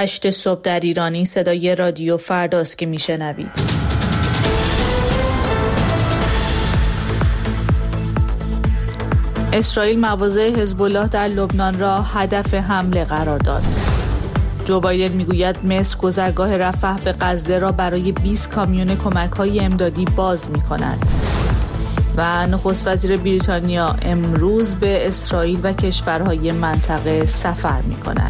8 صبح در ایرانی صدای رادیو فرداست که میشنوید. اسرائیل مواضع حزب الله در لبنان را هدف حمله قرار داد. جو بایدن میگوید مصر گذرگاه رفح به غزه را برای 20 کامیون کمک‌های امدادی باز می‌کند. و نخست وزیر بریتانیا امروز به اسرائیل و کشورهای منطقه سفر می‌کند.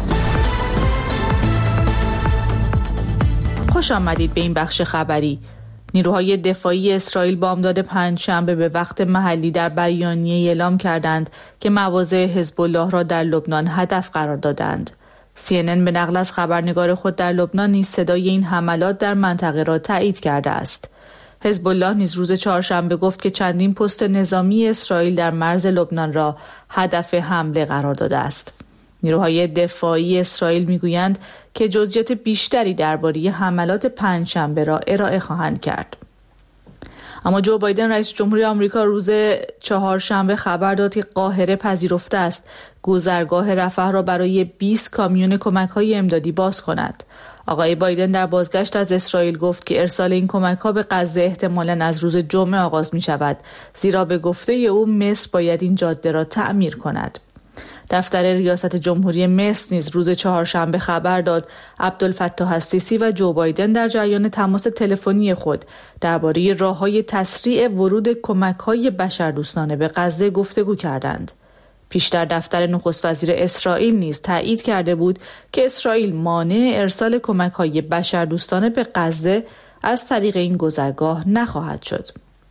خوش آمدید به این بخش خبری. نیروهای دفاعی اسرائیل بامداد پنجشنبه به وقت محلی در بیانیه‌ای اعلام کردند که مواضع حزب الله را در لبنان هدف قرار دادند. CNN به نقل از خبرنگار خود در لبنان نیز صدای این حملات در منطقه را تایید کرده است. حزب الله نیز روز چهارشنبه گفت که چندین پست نظامی اسرائیل در مرز لبنان را هدف حمله قرار داده است. نیروهای دفاعی اسرائیل میگویند که جزئیات بیشتری درباره حملات پنجشنبه را ارائه خواهند کرد. اما جو بایدن رئیس جمهوری آمریکا روز چهارشنبه خبر داد که قاهره پذیرفته است گذرگاه رفح را برای 20 کامیون کمک‌های امدادی باز کند. آقای بایدن در بازگشت از اسرائیل گفت که ارسال این کمک‌ها به غزه احتمالاً از روز جمعه آغاز می‌شود، زیرا به گفته او مصر باید این جاده را تعمیر کند. دفتر ریاست جمهوری مصر نیز روز چهارشنبه خبر داد عبدالفتاح السیسی و جو بایدن در جریان تماس تلفنی خود درباره راه‌های تسریع ورود کمک‌های بشردوستانه به غزه گفتگو کردند. پیشتر دفتر نخست وزیر اسرائیل نیز تایید کرده بود که اسرائیل مانع ارسال کمک‌های بشردوستانه به غزه از طریق این گذرگاه نخواهد شد.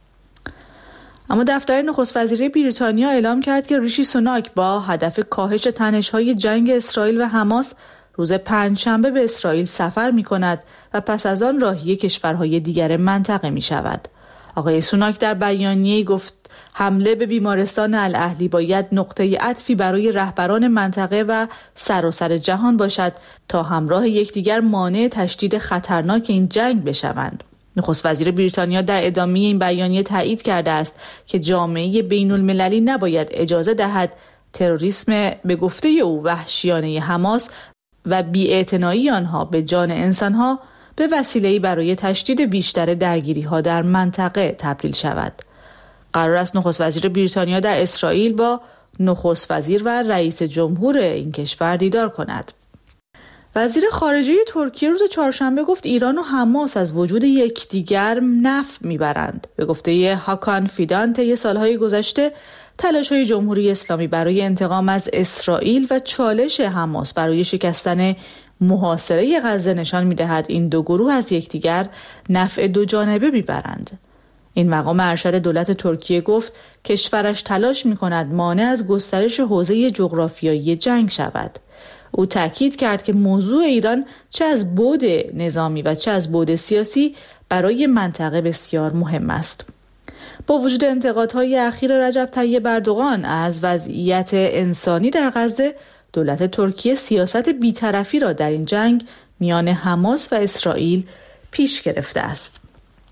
اما دفتر نخست وزیری بریتانیا اعلام کرد که ریشی سوناک با هدف کاهش تنش‌های جنگ اسرائیل و حماس روز پنجشنبه به اسرائیل سفر می‌کند و پس از آن راهی کشورهای دیگر منطقه می‌شود. آقای سوناک در بیانیه‌ای گفت حمله به بیمارستان الاهلی باید نقطه عطفی برای رهبران منطقه و سراسر جهان باشد تا همراه یکدیگر مانع تشدید خطرناک این جنگ بشوند. نخست وزیر بریتانیا در ادامه این بیانیه تایید کرده است که جامعه بین‌المللی نباید اجازه دهد تروریسم به گفته او وحشیانه حماس و بی‌اعتنایی آنها به جان انسانها به وسیله‌ای برای تشدید بیشتر درگیری‌ها در منطقه تبدیل شود. قرار است نخست وزیر بریتانیا در اسرائیل با نخست وزیر و رئیس جمهور این کشور دیدار کند. وزیر خارجه ترکیه روز چهارشنبه گفت ایران و حماس از وجود یکدیگر نفع میبرند. به گفته هاکان فیدان طی سالهای گذشته تلاش‌های جمهوری اسلامی برای انتقام از اسرائیل و چالش حماس برای شکستن محاصره غزه نشان می‌دهد این دو گروه از یکدیگر نفع دو جانبه میبرند. این مقام ارشد دولت ترکیه گفت کشورش تلاش می‌کند مانع از گسترش حوزه جغرافیایی جنگ شود. او تاکید کرد که موضوع ایران چه از بعد نظامی و چه از بعد سیاسی برای منطقه بسیار مهم است. با وجود انتقادهای اخیر رجب طیب اردوغان از وضعیت انسانی در غزه، دولت ترکیه سیاست بی‌طرفی را در این جنگ میان حماس و اسرائیل پیش گرفته است.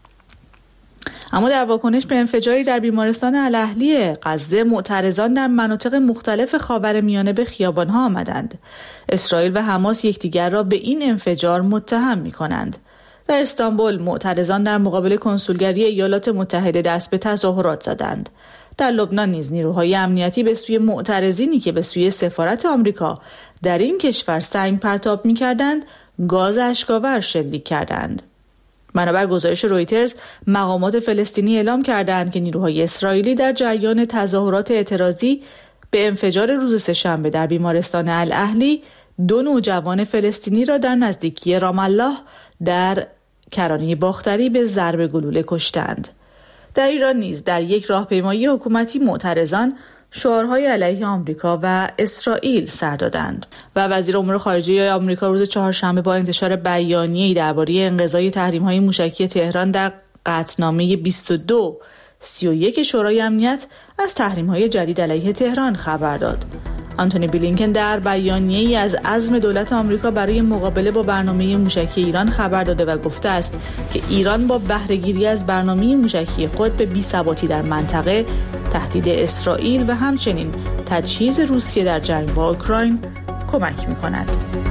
اما در واکنش به انفجاری در بیمارستان الاهلی غزه، معترضان در مناطق مختلف خاورمیانه به خیابان‌ها آمدند. اسرائیل و حماس یکدیگر را به این انفجار متهم می‌کنند. در استانبول معترضان در مقابل کنسولگری ایالات متحده دست به تظاهرات زدند. در لبنان نیز نیروهای امنیتی به سوی معترضینی که به سوی سفارت آمریکا در این کشور سنگ پرتاب می‌کردند، گاز اشک‌آور شلیک کردند. بنابر گزارش رویترز، مقامات فلسطینی اعلام کردند که نیروهای اسرائیلی در جریان تظاهرات اعتراضی به انفجار روز سه‌شنبه در بیمارستان الاهلی 2 نوجوان فلسطینی را در نزدیکی رام الله در کرانه باختری به ضرب گلوله کشتند. در ایران نیز در یک راهپیمایی حکومتی معترضان شعارهای علیه آمریکا و اسرائیل سر دادند و وزیر امور خارجه آمریکا روز چهارشنبه با انتشار بیانیه‌ای درباره انقضای تحریم‌های موشکی تهران در قطعنامه 2231 شورای امنیت از تحریم‌های جدید علیه تهران خبر داد. آنتونی بلینکن در بیانیه‌ای از عزم دولت آمریکا برای مقابله با برنامه موشکی ایران خبر داده و گفته است که ایران با بهره‌گیری از برنامه موشکی خود به بی‌ثباتی در منطقه، تهدید اسرائیل و همچنین تجهیز روسیه در جنگ با اوکراین کمک می‌کند.